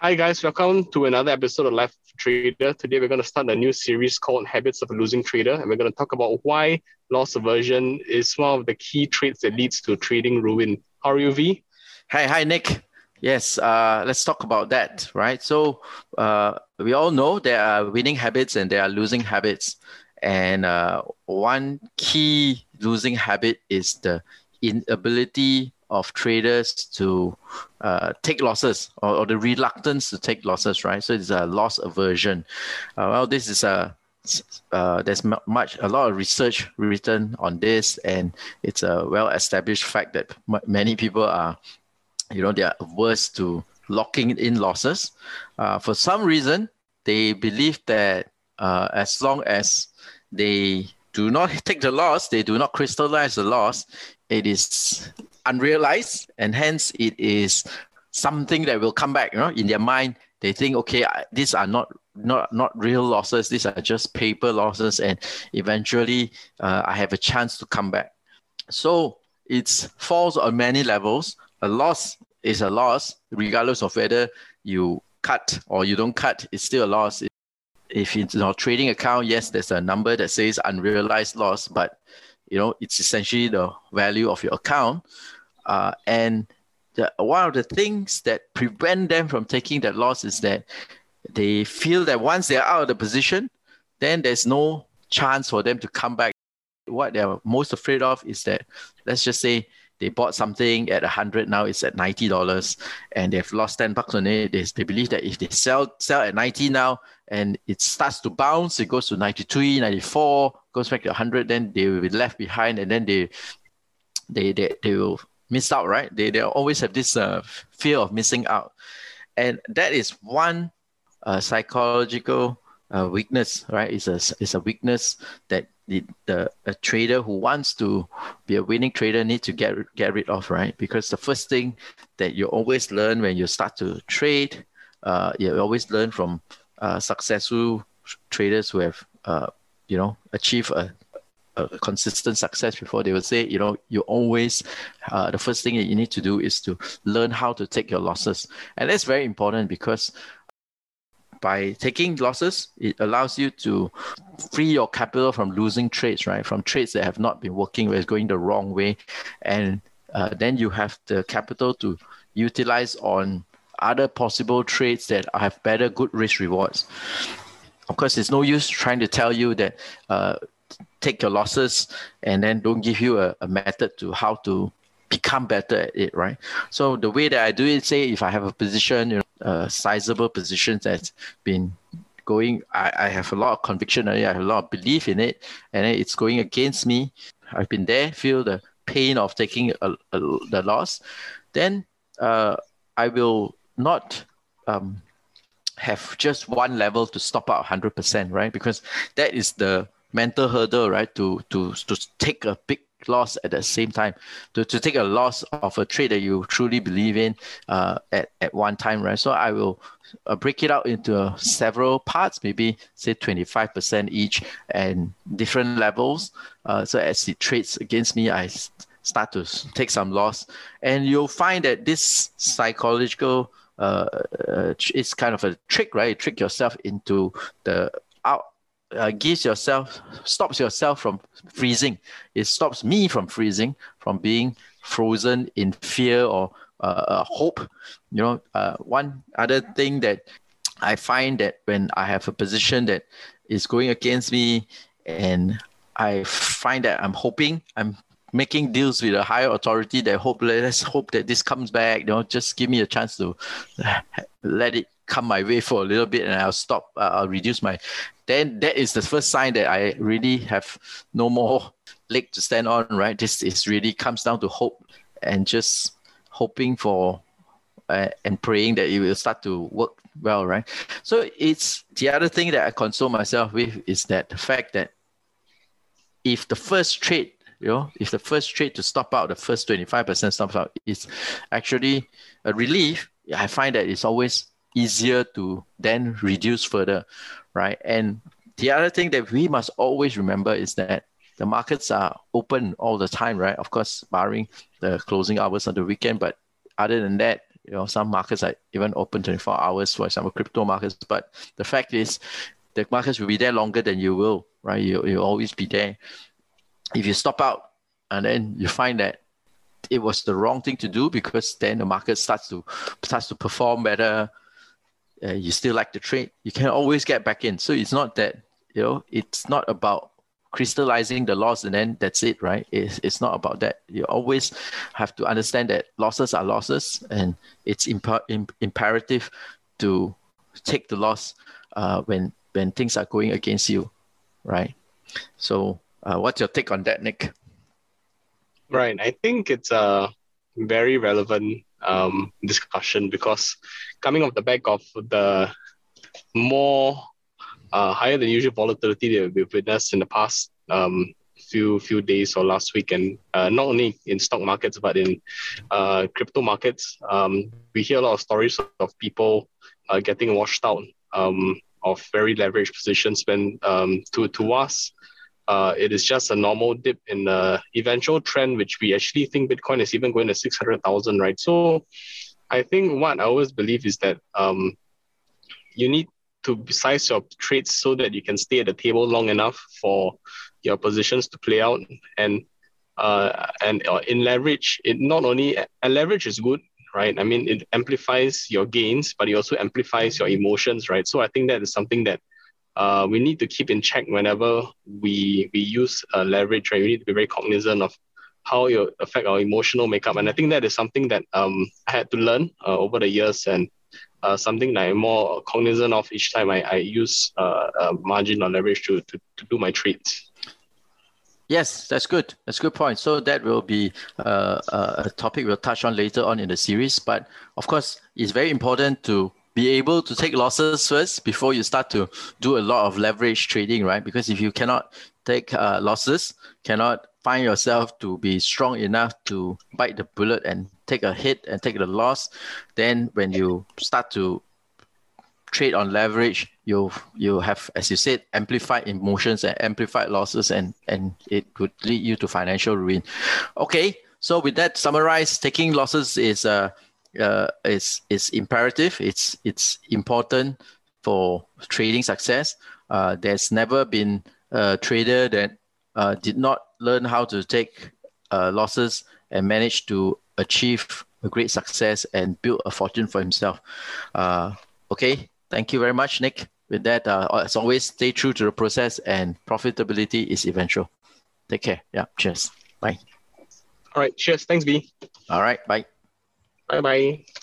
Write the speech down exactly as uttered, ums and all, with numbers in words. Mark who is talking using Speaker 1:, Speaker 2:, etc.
Speaker 1: Hi guys, welcome to another episode of Life Trader. Today we're going to start a new series called Habits of a Losing Trader, and we're going to talk about why loss aversion is one of the key traits that leads to trading ruin. How are you, V?
Speaker 2: Hi, hi, Nick. Yes, uh, let's talk about that, right? So uh, we all know there are winning habits and there are losing habits. And uh, one key losing habit is the inability of traders to uh, take losses or, or the reluctance to take losses, right? So it's a loss aversion. Uh, well, this is a uh, there's much a lot of research written on this, and it's a well-established fact that m- many people are you know, they are averse to locking in losses. Uh, for some reason, they believe that uh, as long as they do not take the loss, they do not crystallize the loss, it is unrealized, and hence it is something that will come back. You know, in their mind, they think, okay, these are not not not real losses; these are just paper losses, and eventually, uh, I have a chance to come back. So it's false on many levels. A loss is a loss, regardless of whether you cut or you don't cut, it's still a loss. If it's your trading account, yes, there's a number that says unrealized loss, but you know, it's essentially the value of your account. Uh, and the, one of the things that prevent them from taking that loss is that they feel that once they're out of the position, then there's no chance for them to come back. What they're most afraid of is that, let's just say they bought something at one hundred, now it's at ninety dollars, and they've lost ten bucks on it. They, they believe that if they sell sell at ninety now and it starts to bounce, it goes to ninety-three, ninety-four, goes back to one hundred, then they will be left behind, and then they they they, they will miss out, right? They, they always have this uh, fear of missing out. And that is one uh, psychological uh, weakness, right? It's a, it's a weakness that the, the a trader who wants to be a winning trader needs to get get rid of, right? Because the first thing that you always learn when you start to trade, uh, you always learn from uh, successful traders who have, uh, you know, achieved a, a consistent success before. They will say, you know, you always, uh, the first thing that you need to do is to learn how to take your losses. And that's very important because by taking losses, it allows you to free your capital from losing trades, right? From trades that have not been working, where it's going the wrong way. And uh, then you have the capital to utilize on other possible trades that have better good risk rewards. Of course, it's no use trying to tell you that uh, take your losses and then don't give you a, a method to how to become better at it, right? So the way that I do it, say if I have a position, you know, a sizable position that's been going, I, I have a lot of conviction in it, I have a lot of belief in it, and it's going against me. I've been there, feel the pain of taking a, a, the loss. Then uh, I will not um, have just one level to stop out one hundred percent, right? Because that is the mental hurdle, right? To to to take a big loss at the same time, to, to take a loss of a trade that you truly believe in uh, at, at one time, right? So I will uh, break it out into uh, several parts, maybe say twenty-five percent each and different levels. Uh, so as it trades against me, I start to take some loss. And you'll find that this psychological Uh, uh, it's kind of a trick, right? You trick yourself into the out, uh, gives yourself, stops yourself from freezing. It stops me from freezing, from being frozen in fear or uh, hope. You know, uh, one other thing that I find that when I have a position that is going against me, and I find that I'm hoping, I'm making deals with a higher authority that hope, let's hope that this comes back, you know, just give me a chance to let it come my way for a little bit and I'll stop, uh, I'll reduce my, then that is the first sign that I really have no more leg to stand on, right? This is really comes down to hope and just hoping for uh, and praying that it will start to work well, right? So it's the other thing that I console myself with is that the fact that if the first trade, you know, if the first trade to stop out, the first twenty-five percent stops out is actually a relief, I find that it's always easier to then reduce further, right? And the other thing that we must always remember is that the markets are open all the time, right? Of course, barring the closing hours on the weekend, but other than that, You know, some markets are even open twenty-four hours, for example, crypto markets. But the fact is, the markets will be there longer than you will, right? You, you'll always be there. If you stop out and then you find that it was the wrong thing to do, because then the market starts to starts to perform better, uh, you still like the trade, you can always get back in. So it's not that, you know, it's not about crystallizing the loss and then that's it, right? It's, it's not about that. You always have to understand that losses are losses, and it's imp- imp- imperative to take the loss uh, when when things are going against you, right? So uh, what's your take on that, Nick?
Speaker 1: Right. I think it's a very relevant um, discussion, because coming off the back of the more uh, higher than usual volatility that we've witnessed in the past um, few few days or last week, and uh, not only in stock markets but in uh, crypto markets, um, we hear a lot of stories of people uh, getting washed out um, of very leveraged positions when um, to to us. Uh, it is just a normal dip in the eventual trend, which we actually think Bitcoin is even going to six hundred thousand, right? So I think what I always believe is that um, you need to size your trades so that you can stay at the table long enough for your positions to play out. And uh, and uh, in leverage, it not only, and leverage is good, right? I mean, it amplifies your gains, but it also amplifies your emotions, right? So I think that is something that uh, we need to keep in check whenever we we use uh, leverage, right? We need to be very cognizant of how it affect our emotional makeup. And I think that is something that um, I had to learn uh, over the years, and uh, something that I'm more cognizant of each time I, I use uh, uh, margin or leverage to, to, to do my trades.
Speaker 2: Yes, that's good. That's a good point. So that will be uh, a topic we'll touch on later on in the series. But of course, it's very important to be able to take losses first before you start to do a lot of leverage trading, right? Because if you cannot take uh, losses, cannot find yourself to be strong enough to bite the bullet and take a hit and take the loss, then when you start to trade on leverage, you you have, as you said, amplified emotions and amplified losses, and and it would lead you to financial ruin. Okay, so with that summarized, taking losses is uh, uh is is imperative. It's it's important for trading success. Uh, there's never been a trader that uh, did not learn how to take uh, losses and manage to achieve a great success and build a fortune for himself. Uh, okay. Thank you very much, Nick. With that, uh, as always, stay true to the process, and profitability is eventual. Take care. Yeah. Cheers. Bye.
Speaker 1: All right. Cheers. Thanks, B.
Speaker 2: All right. Bye.
Speaker 1: Bye-bye.